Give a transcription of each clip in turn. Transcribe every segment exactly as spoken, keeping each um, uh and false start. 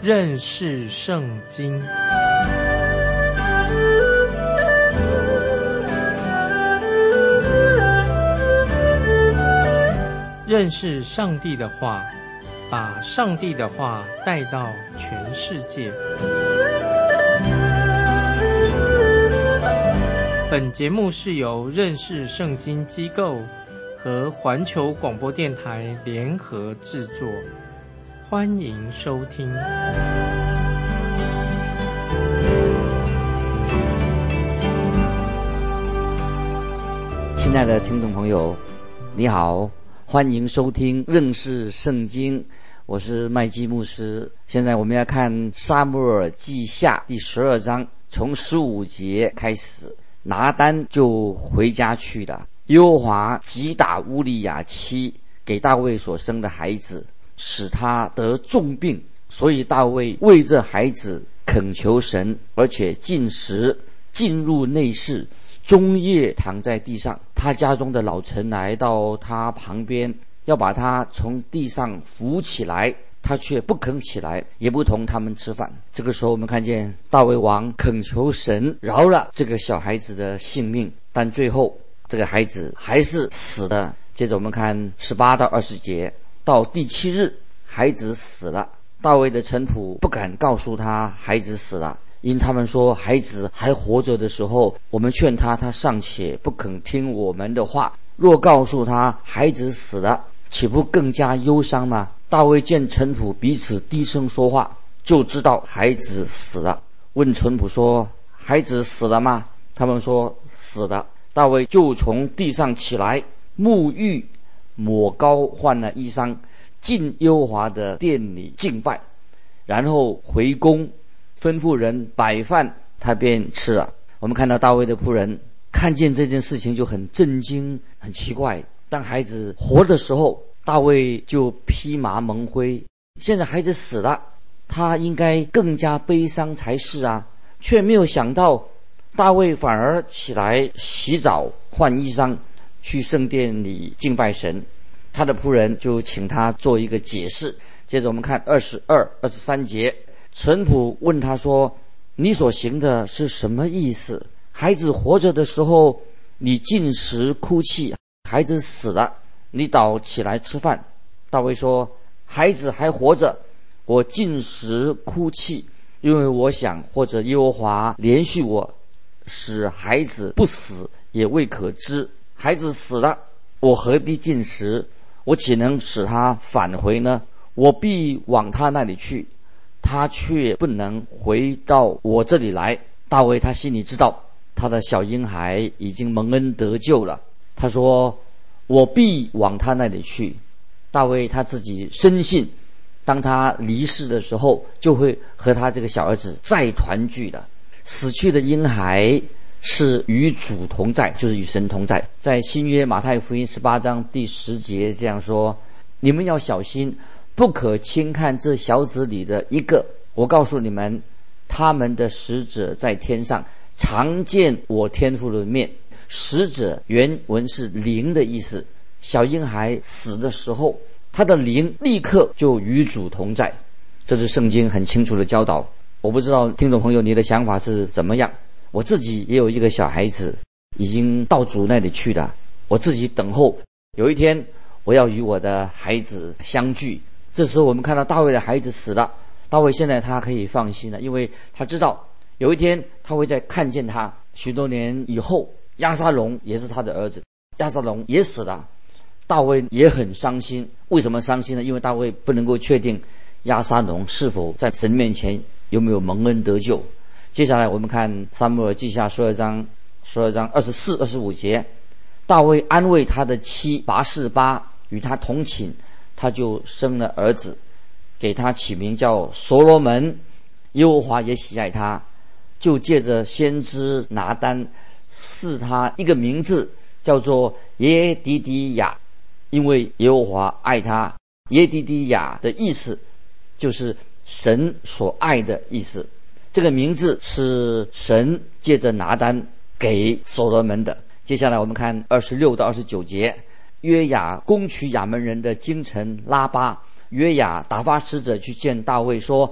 认识圣经。认识上帝的话，把上帝的话带到全世界。本节目是由认识圣经机构和环球广播电台联合制作，欢迎收听。 亲爱的听众朋友，你好，欢迎收听认识圣经，我是麦基牧师。现在我们要看撒母耳记下第十二章，从十五节开始。拿单就回家去了。耶和华击打乌利亚妻给大卫所生的孩子，使他得重病，所以大卫为这孩子恳求神，而且进食，进入内室，终夜躺在地上。他家中的老臣来到他旁边，要把他从地上扶起来，他却不肯起来，也不同他们吃饭。这个时候我们看见大卫王恳求神饶了这个小孩子的性命，但最后这个孩子还是死了。接着我们看十八到二十节，到第七日孩子死了，大卫的臣仆不敢告诉他孩子死了，因他们说孩子还活着的时候，我们劝他，他尚且不肯听我们的话，若告诉他孩子死了，岂不更加忧伤吗？大卫见臣仆彼此低声说话，就知道孩子死了，问臣仆说，孩子死了吗？他们说死了。大卫就从地上起来，沐浴，抹膏，换了衣裳，进耶和华的殿里敬拜，然后回宫，吩咐人摆饭，他便吃了。我们看到大卫的仆人看见这件事情就很震惊，很奇怪。当孩子活的时候，大卫就披麻蒙灰，现在孩子死了，他应该更加悲伤才是啊，却没有想到大卫反而起来洗澡，换衣裳，去圣殿里敬拜神。他的仆人就请他做一个解释。接着我们看二十二、二十三节，臣仆问他说，你所行的是什么意思？孩子活着的时候你进食哭泣，孩子死了你倒起来吃饭。大卫说，孩子还活着，我进食哭泣，因为我想或者耶和华连续我，使孩子不死也未可知。孩子死了，我何必进食？我岂能使他返回呢？我必往他那里去，他却不能回到我这里来。大卫他心里知道他的小婴孩已经蒙恩得救了，他说我必往他那里去。大卫他自己深信，当他离世的时候，就会和他这个小儿子再团聚的。死去的婴孩是与主同在，就是与神同在。在新约马太福音十八章第十节这样说，你们要小心，不可轻看这小子里的一个。我告诉你们，他们的使者在天上常见我天父的面。使者原文是灵的意思，小婴孩死的时候，他的灵立刻就与主同在，这是圣经很清楚的教导。我不知道听众朋友你的想法是怎么样。我自己也有一个小孩子已经到主那里去了，我自己等候有一天我要与我的孩子相聚。这时候我们看到大卫的孩子死了，大卫现在他可以放心了，因为他知道有一天他会再看见他。许多年以后，押沙龙也是他的儿子，押沙龙也死了，大卫也很伤心。为什么伤心呢？因为大卫不能够确定押沙龙是否在神面前有没有蒙恩得救。接下来我们看撒母耳记下十二章十二章二十四、二十五节，大卫安慰他的妻拔示巴，与他同寝，他就生了儿子，给他起名叫所罗门。耶和华也喜爱他，就借着先知拿单赐他一个名字，叫做耶迪迪亚，因为耶和华爱他。耶迪迪亚的意思就是神所爱的意思。这个名字是神借着拿单给所罗门的。接下来我们看二十六到二十九节，约雅攻取亚门人的京城拉巴，约雅打发使者去见大卫说，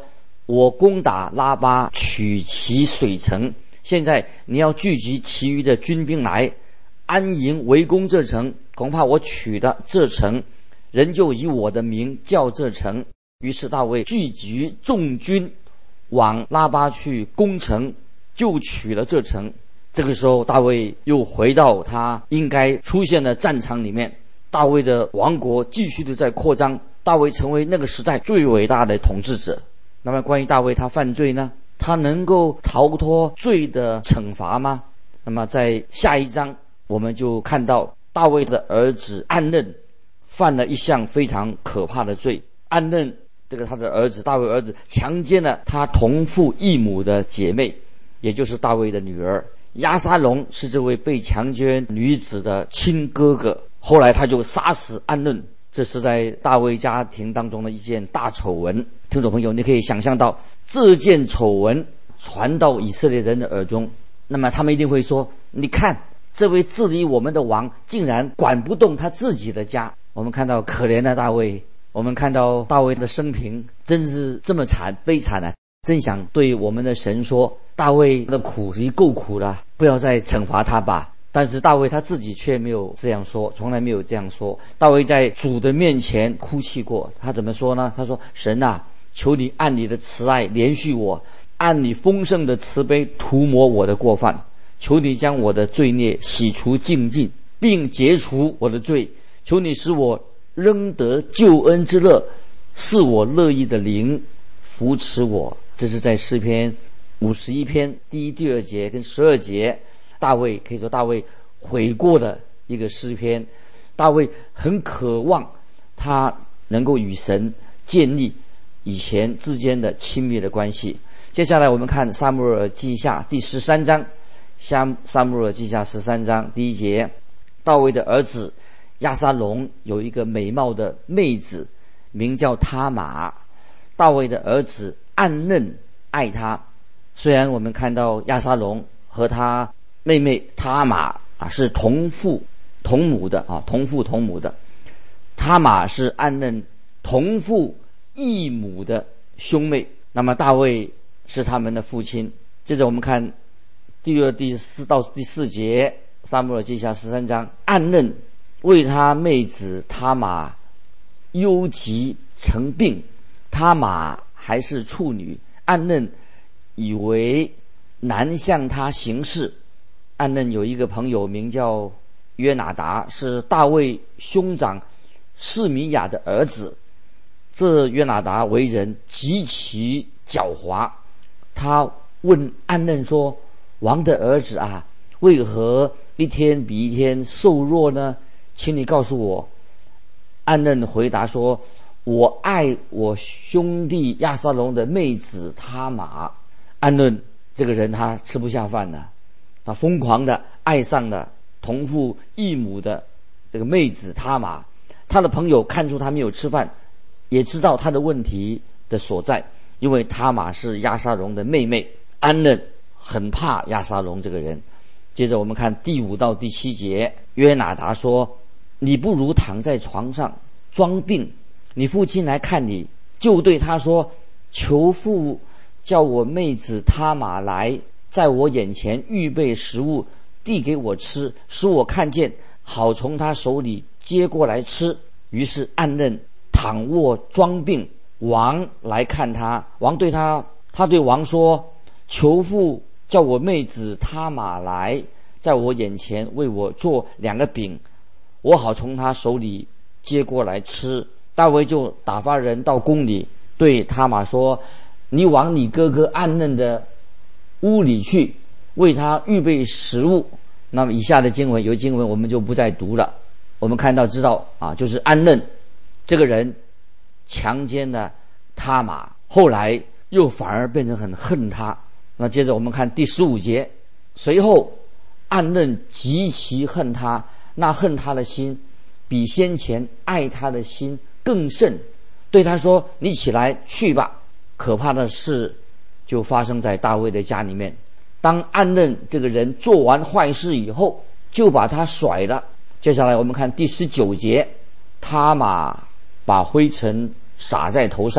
我攻打拉巴，取其水城。现在你要聚集其余的军兵来，安营围攻这城。恐怕我取的这城，人就以我的名叫这城。于是大卫聚集众军，往拉巴去攻城，就取了这城。这个时候，大卫又回到他应该出现的战场里面。大卫的王国继续的在扩张，大卫成为那个时代最伟大的统治者。那么关于大卫他犯罪呢，他能够逃脱罪的惩罚吗？那么在下一章我们就看到大卫的儿子暗嫩犯了一项非常可怕的罪。暗嫩这个他的儿子，大卫儿子强奸了他同父异母的姐妹，也就是大卫的女儿。押沙龙是这位被强奸女子的亲哥哥，后来他就杀死暗嫩，这是在大卫家庭当中的一件大丑闻。听众朋友，你可以想象到这件丑闻传到以色列人的耳中，那么他们一定会说，你看这位治理我们的王竟然管不动他自己的家。我们看到可怜的大卫，我们看到大卫的生平真是这么惨悲惨啊！真想对我们的神说，大卫的苦已够苦了，不要再惩罚他吧。但是大卫他自己却没有这样说，从来没有这样说。大卫在主的面前哭泣过，他怎么说呢？他说，神啊，求你按你的慈爱怜恤我，按你丰盛的慈悲涂抹我的过犯，求你将我的罪孽洗除净尽，并解除我的罪，求你使我仍得救恩之乐，是我乐意的灵扶持我。这是在诗篇五十一篇第一、第二节跟十二节，大卫可以说大卫悔过的一个诗篇。大卫很渴望他能够与神建立以前之间的亲密的关系。接下来我们看撒母耳记下第十三章，撒母耳记下十三章第一节，大卫的儿子押沙龙有一个美貌的妹子，名叫他玛。大卫的儿子暗嫩爱他。虽然我们看到押沙龙和他妹妹他玛啊是同父同母的啊，同父同母的。他玛是暗嫩同父异母的兄妹，那么大卫是他们的父亲。接着我们看第二、第四到第四节，撒母耳记下十三章，暗嫩为他妹子他玛忧疾成病，他玛还是处女，暗嫩以为难向他行事。暗嫩有一个朋友名叫约拿达，是大卫兄长示米亚的儿子。这约拿达为人极其狡猾，他问暗嫩说，王的儿子啊，为何一天比一天瘦弱呢？请你告诉我。暗嫩回答说，我爱我兄弟押沙龙的妹子他玛。暗嫩这个人他吃不下饭了，他疯狂的爱上了同父异母的这个妹子他玛。他的朋友看出他没有吃饭，也知道他的问题的所在，因为他玛是押沙龙的妹妹。暗嫩很怕押沙龙这个人。接着我们看第五到第七节，约拿达说，你不如躺在床上装病，你父亲来看你，就对他说，求父叫我妹子他玛来，在我眼前预备食物递给我吃，使我看见，好从他手里接过来吃。于是暗嫩躺卧装病，王来看他，王对他他对王说，求父叫我妹子他玛来，在我眼前为我做两个饼，我好从他手里接过来吃。大卫就打发人到宫里，对他玛说，你往你哥哥暗嫩的屋里去，为他预备食物。那么以下的经文，有经文我们就不再读了。我们看到知道啊，就是暗嫩这个人强奸了他玛，后来又反而变成很恨他。那接着我们看第十五节，随后暗嫩极其恨他，那恨他的心比先前爱他的心更甚，对他说，你起来去吧。可怕的事就发生在大卫的家里面。当暗嫩这个人做完坏事以后，就把他甩了。接下来我们看第十九节，他玛把灰尘撒在头上，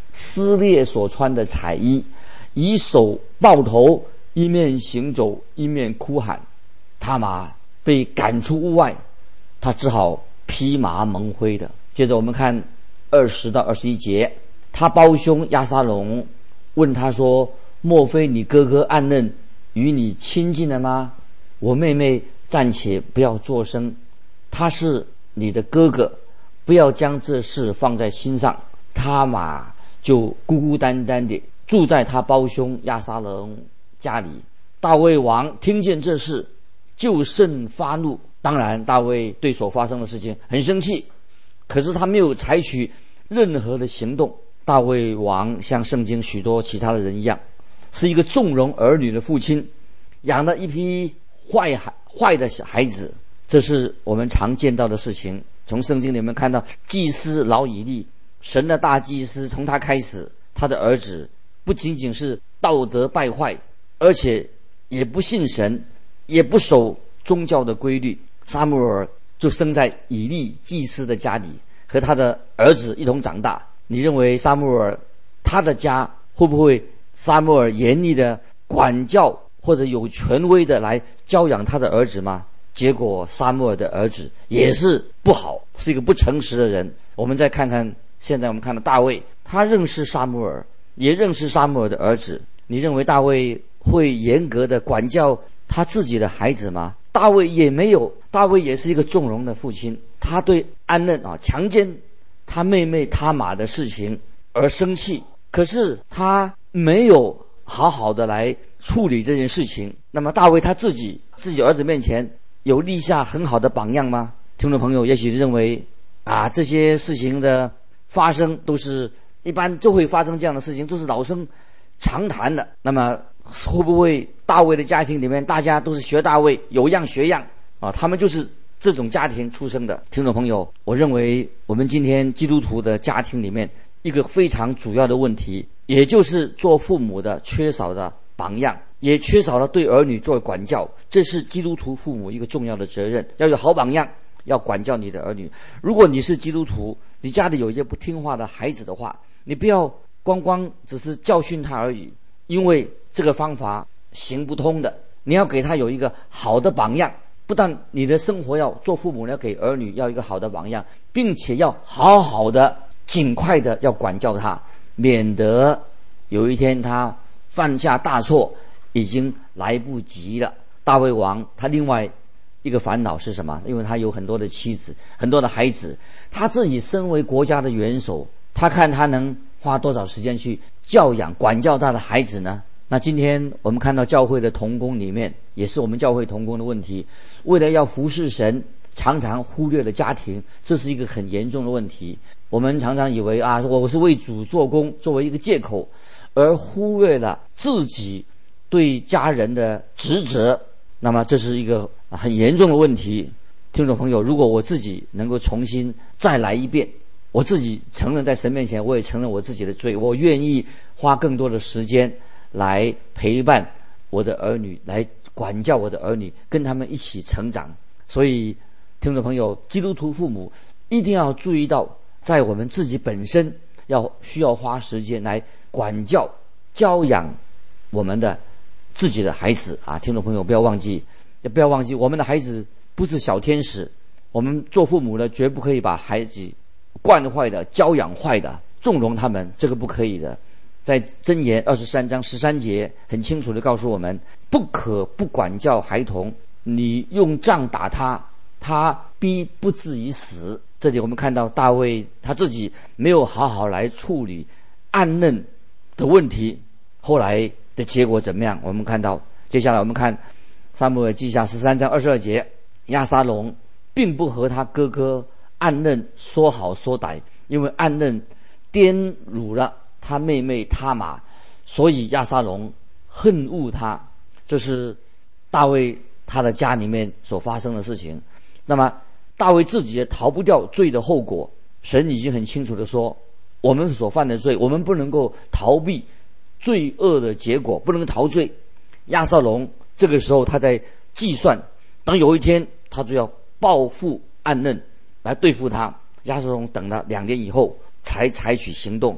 撕裂所穿的彩衣，以手抱头，一面行走，一面哭喊。他玛被赶出屋外，他只好披麻蒙灰的。接着我们看二十到二十一节，他胞兄押沙龙问他说：莫非你哥哥暗嫩与你亲近了吗？我妹妹暂且不要作声，他是你的哥哥，不要将这事放在心上。他玛就孤孤单单地住在他胞兄押沙龙家里。大卫王听见这事，就甚发怒。当然大卫对所发生的事情很生气，可是他没有采取任何的行动。大卫王像圣经许多其他的人一样，是一个纵容儿女的父亲，养了一批坏坏的孩子，这是我们常见到的事情。从圣经里面看到，祭司老以利，神的大祭司，从他开始，他的儿子不仅仅是道德败坏，而且也不信神，也不守宗教的规律。撒母耳就生在以利祭司的家里，和他的儿子一同长大。你认为撒母耳他的家会不会撒母耳严厉的管教或者有权威的来教养他的儿子吗？结果撒母耳的儿子也是不好，是一个不诚实的人。我们再看看现在我们看到大卫，他认识撒母耳，也认识撒母耳的儿子。你认为大卫会严格的管教他自己的孩子吗？大卫也没有，大卫也是一个纵容的父亲。他对暗嫩啊强奸他妹妹他玛的事情而生气，可是他没有好好的来处理这件事情。那么大卫他自己自己儿子面前有立下很好的榜样吗？听众朋友也许认为啊，这些事情的发生都是一般就会发生这样的事情，都是老生常谈的。那么会不会大卫的家庭里面大家都是学大卫，有样学样啊？他们就是这种家庭出生的。听众朋友，我认为我们今天基督徒的家庭里面一个非常主要的问题，也就是做父母的缺少的榜样，也缺少了对儿女做管教。这是基督徒父母一个重要的责任，要有好榜样，要管教你的儿女。如果你是基督徒，你家里有一些不听话的孩子的话，你不要光光只是教训他而已，因为这个方法行不通的。你要给他有一个好的榜样，不但你的生活要做父母要给儿女要一个好的榜样，并且要好好的尽快的要管教他，免得有一天他犯下大错已经来不及了。大卫王他另外一个烦恼是什么？因为他有很多的妻子，很多的孩子，他自己身为国家的元首，他看他能花多少时间去教养管教他的孩子呢？那今天我们看到教会的同工里面，也是我们教会同工的问题，为了要服侍神，常常忽略了家庭，这是一个很严重的问题。我们常常以为啊，我是为主做工作为一个借口，而忽略了自己对家人的职责，那么这是一个很严重的问题。听众朋友，如果我自己能够重新再来一遍，我自己承认在神面前，我也承认我自己的罪，我愿意花更多的时间来陪伴我的儿女，来管教我的儿女，跟他们一起成长。所以听众朋友，基督徒父母一定要注意到，在我们自己本身要需要花时间来管教教养我们的自己的孩子啊。听众朋友不要忘记，也不要忘记我们的孩子不是小天使，我们做父母的绝不可以把孩子惯坏的教养坏的纵容他们，这个不可以的。在箴言二十三章十三节很清楚地告诉我们，不可不管教孩童，你用杖打他，他必不至于死。这里我们看到大卫他自己没有好好来处理暗嫩的问题，后来的结果怎么样？我们看到接下来我们看撒母耳记下十三章二十二节，押沙龙并不和他哥哥暗嫩说好说歹，因为暗嫩玷辱了他妹妹他玛，所以押沙龙恨恶他。这是大卫他的家里面所发生的事情。那么大卫自己也逃不掉罪的后果，神已经很清楚地说，我们所犯的罪，我们不能够逃避罪恶的结果，不能逃罪。押沙龙这个时候他在计算，当有一天他就要报复暗嫩来对付他。押沙龙等了两年以后才采取行动，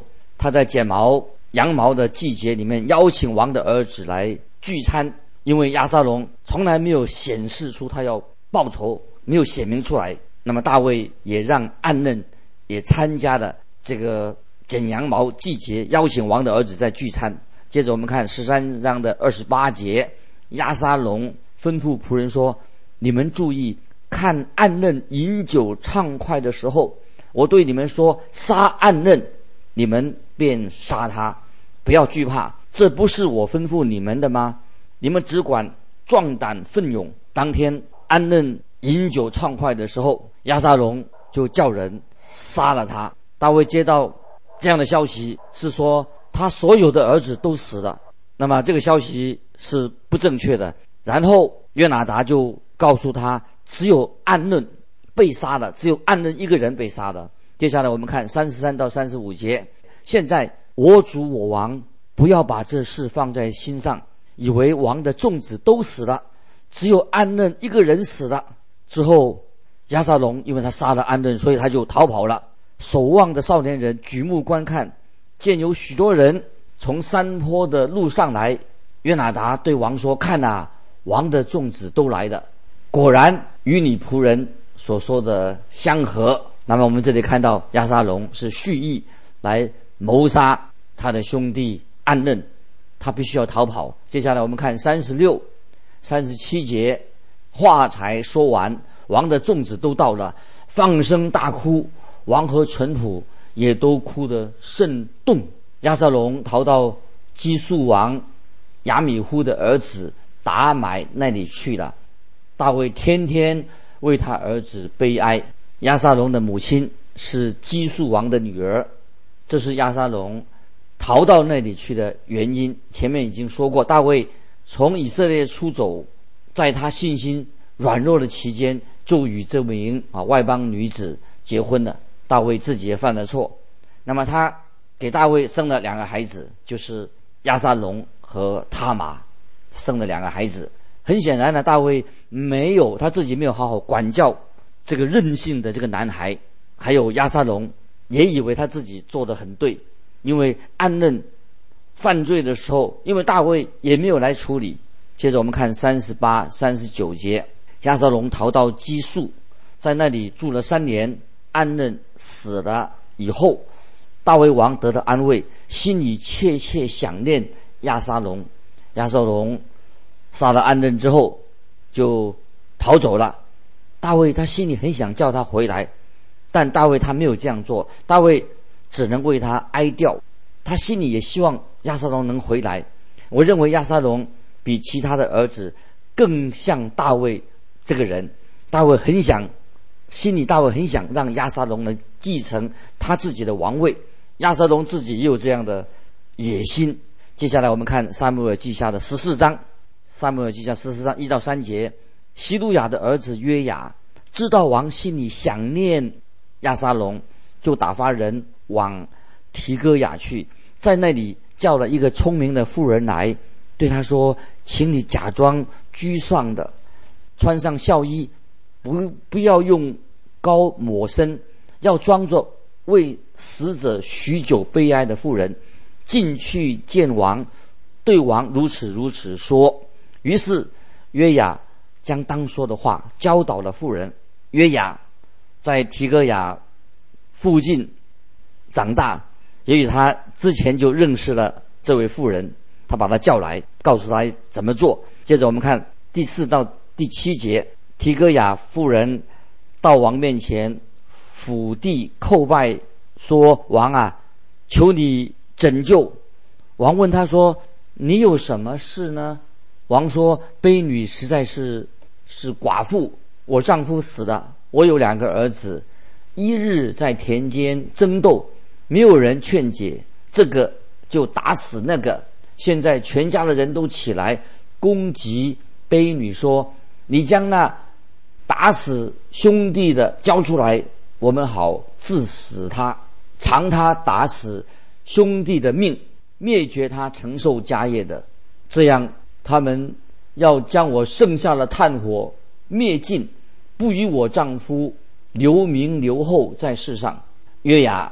他在剪毛羊毛的季节里面邀请王的儿子来聚餐，因为押沙龙从来没有显示出他要报仇，没有显明出来。那么大卫也让暗嫩也参加了这个剪羊毛季节，邀请王的儿子在聚餐。接着我们看十三章的二十八节，押沙龙吩咐仆人说：你们注意看暗嫩饮酒畅快的时候，我对你们说杀暗嫩，你们便杀他，不要惧怕，这不是我吩咐你们的吗？你们只管壮胆奋勇。当天暗嫩饮酒畅快的时候，押沙龙就叫人杀了他。大卫接到这样的消息，是说他所有的儿子都死了，那么这个消息是不正确的。然后约拿达就告诉他，只有暗嫩被杀了，只有暗嫩一个人被杀了。接下来我们看三十三到三十五节，现在我主我王不要把这事放在心上，以为王的众子都死了，只有暗嫩一个人死了。之后押沙龙因为他杀了暗嫩，所以他就逃跑了。守望的少年人举目观看，见有许多人从山坡的路上来。约拿达对王说：看啊，王的众子都来了，果然与你仆人所说的相合。那么我们这里看到押沙龙是蓄意来谋杀他的兄弟暗嫩，他必须要逃跑。接下来我们看三十六、三十七节，话才说完，王的众子都到了，放声大哭，王和臣仆也都哭得甚动。押沙龙逃到基述王亚米忽的儿子达买那里去了。大卫天天为他儿子悲哀。押沙龙的母亲是基述王的女儿，这是押沙龙逃到那里去的原因。前面已经说过，大卫从以色列出走，在他信心软弱的期间，就与这名啊外邦女子结婚了。大卫自己也犯了错，那么他给大卫生了两个孩子，就是押沙龙和他玛，生了两个孩子。很显然呢，大卫没有他自己没有好好管教这个任性的这个男孩，还有押沙龙也以为他自己做得很对，因为暗嫩犯罪的时候，因为大卫也没有来处理。接着我们看三十八、三十九节，押沙龙逃到基述，在那里住了三年。暗嫩死了以后，大卫王得到安慰，心里切切想念押沙龙。押沙龙杀了暗嫩之后就逃走了。大卫他心里很想叫他回来，但大卫他没有这样做，大卫只能为他哀悼，他心里也希望押沙龙能回来。我认为押沙龙比其他的儿子更像大卫这个人，大卫很想心里大卫很想让押沙龙能继承他自己的王位，押沙龙自己也有这样的野心。接下来我们看撒母耳记下的十四章，撒母耳记下十四章一到三节，希路亚的儿子约雅知道王心里想念押沙龙，就打发人往提哥雅去，在那里叫了一个聪明的妇人来，对他说：请你假装居丧的，穿上孝衣，不不要用膏抹身，要装作为死者许久悲哀的妇人，进去见王，对王如此如此说。于是约雅将当说的话教导了妇人。约雅在提哥雅附近长大，也许他之前就认识了这位妇人，他把他叫来，告诉他怎么做。接着我们看第四到第七节，提哥雅妇人到王面前俯地叩拜，说：王啊，求你拯救。王问他说：你有什么事呢？王说：悲女实在是是寡妇，我丈夫死了，我有两个儿子，一日在田间争斗，没有人劝解，这个就打死那个。现在全家的人都起来攻击悲女，说：你将那打死兄弟的交出来，我们好治死他，偿他打死兄弟的命，灭绝他承受家业的。这样他们要将我剩下的炭火灭尽，不与我丈夫留名留后在世上。约雅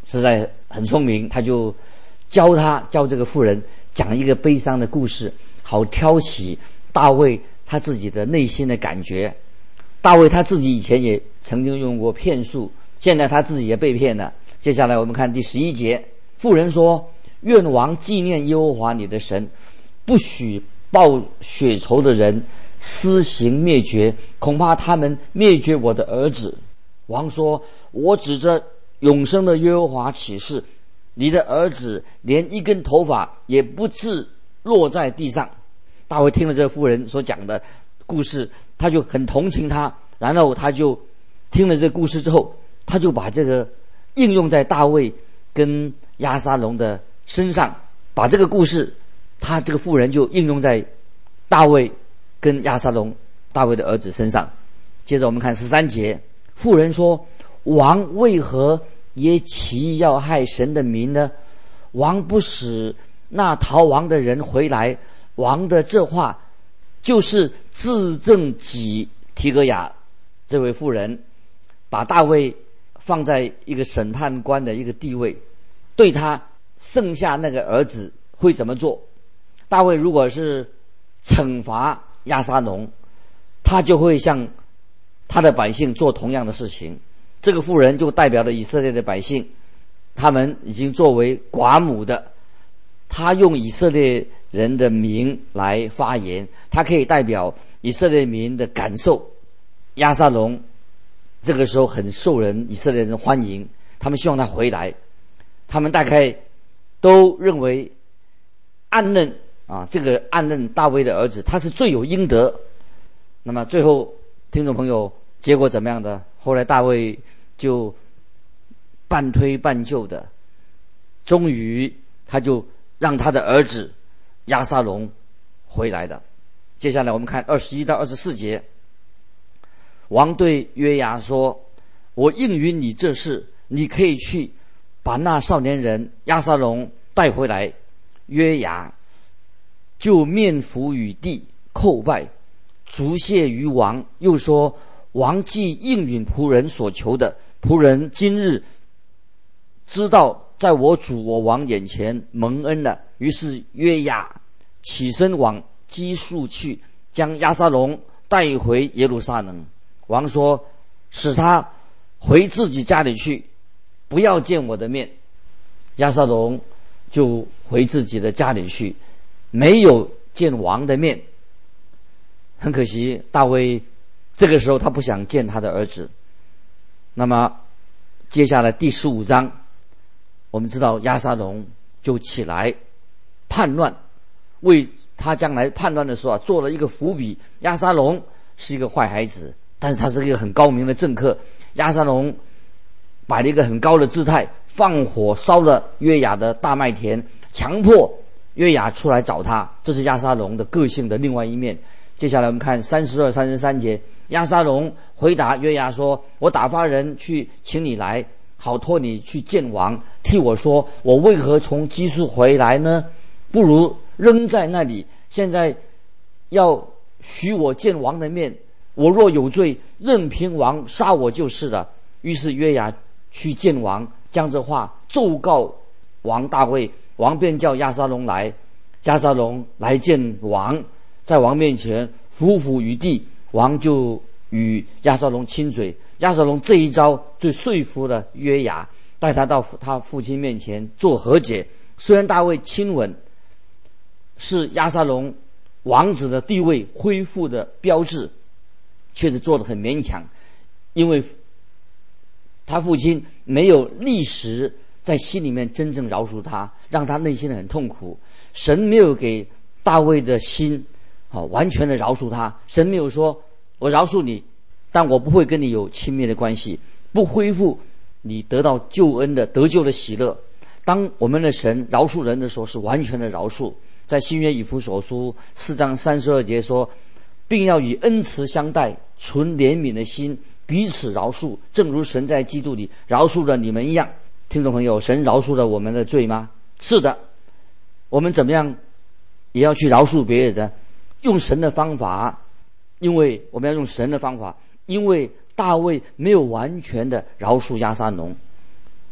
实在很聪明，他就教他教这个妇人讲一个悲伤的故事，好挑起大卫他自己的内心的感觉。大卫他自己以前也曾经用过骗术，现在他自己也被骗了。接下来我们看第十一节，妇人说：愿王纪念耶和华你的神，不许报血仇的人施行灭绝，恐怕他们灭绝我的儿子。王说：我指着永生的耶和华起誓，你的儿子连一根头发也不致落在地上。大卫听了这个妇人所讲的故事，他就很同情他，然后他就听了这个故事之后，他就把这个应用在大卫跟押沙龙的身上，把这个故事他这个妇人就应用在大卫跟押沙龙大卫的儿子身上。接着我们看十三节，妇人说：王为何也起意要害神的民呢？王不使那逃亡的人回来，王的这话就是自证己。提格雅这位妇人把大卫放在一个审判官的一个地位，对他剩下那个儿子会怎么做？大卫如果是惩罚押沙龙，他就会向他的百姓做同样的事情。这个妇人就代表了以色列的百姓，他们已经作为寡母的，他用以色列人的名来发言，他可以代表以色列民的感受。押沙龙这个时候很受人以色列人欢迎，他们希望他回来，他们大概都认为暗认啊，这个暗认大卫的儿子他是罪有应得。那么最后听众朋友结果怎么样的？后来大卫就半推半就的，终于他就让他的儿子押沙龙回来的。接下来我们看二十一到二十四节，王对约押说：我应允你这事，你可以去把那少年人押沙龙带回来。约押就面伏于地叩拜，足谢于王，又说：王既应允仆人所求的，仆人今日知道在我主我王眼前蒙恩了。于是约押起身往基述去，将押沙龙带回耶路撒冷。王说：使他回自己家里去，不要见我的面。押沙龙就回自己的家里去，没有见王的面。很可惜，大卫这个时候他不想见他的儿子。那么接下来第十五章，我们知道押沙龙就起来叛乱，为他将来叛乱的时候啊做了一个伏笔。押沙龙是一个坏孩子，但是他是一个很高明的政客。押沙龙摆了一个很高的姿态，放火烧了约押的大麦田，强迫约押出来找他，这是押沙龙的个性的另外一面。接下来我们看三十二、三十三节，押沙龙回答约押说：我打发人去请你来，好托你去见王，替我说我为何从基述回来呢？不如扔在那里，现在要许我见王的面，我若有罪，任凭王杀我就是了。于是约押去见王，将这话奏告王大卫，王便叫押沙龙来。押沙龙来见王，在王面前伏伏于地，王就与押沙龙亲嘴。押沙龙这一招就说服了约押，带他到他父亲面前做和解。虽然大卫亲吻是押沙龙王子的地位恢复的标志，却是做得很勉强，因为他父亲没有立时在心里面真正饶恕他，让他内心很痛苦。神没有给大卫的心好完全的饶恕他，神没有说我饶恕你，但我不会跟你有亲密的关系，不恢复你得到救恩的得救的喜乐。当我们的神饶恕人的时候，是完全的饶恕。在新约以弗所书四章三十二节说，并要以恩慈相待，存怜悯的心，彼此饶恕，正如神在基督里饶恕了你们一样。听众朋友，神饶恕了我们的罪吗？是的。我们怎么样也要去饶恕别人的，用神的方法，因为我们要用神的方法，因为大卫没有完全的饶恕押沙龙。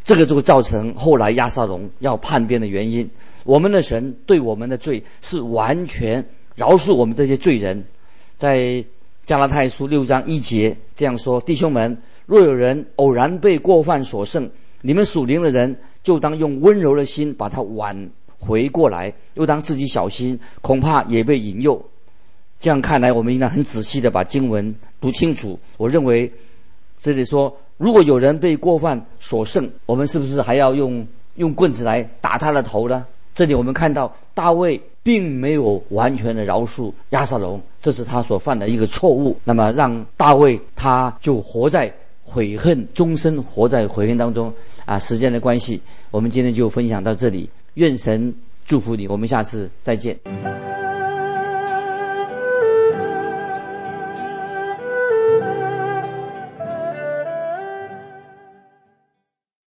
这个就会造成后来押沙龙要叛变的原因。我们的神对我们的罪是完全饶恕我们这些罪人，在加拉太书六章一节这样说：弟兄们，若有人偶然被过犯所胜，你们属灵的人就当用温柔的心把他挽回过来，又当自己小心，恐怕也被引诱。这样看来，我们应当很仔细的把经文读清楚。我认为这里说，如果有人被过犯所胜，我们是不是还要用用棍子来打他的头呢？这里我们看到大卫并没有完全的饶恕押沙龙，这是他所犯的一个错误。那么让大卫他就活在悔恨，终身活在悔恨当中啊！时间的关系，我们今天就分享到这里。愿神祝福你，我们下次再见。